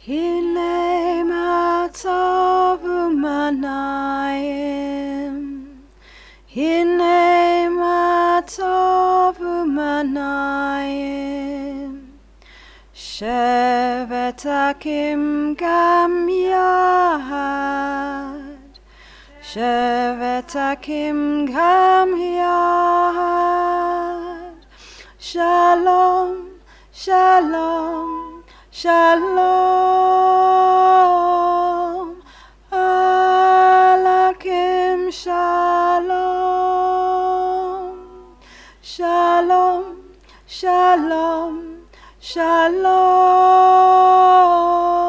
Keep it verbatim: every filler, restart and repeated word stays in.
Hine matov umanayim, Hine matov umanayim, Shevet Akim gam yahad, Shevet Akim gam yahad, Shalom, Shalom, Shalom, Alakim Shalom, Shalom, Shalom, Shalom.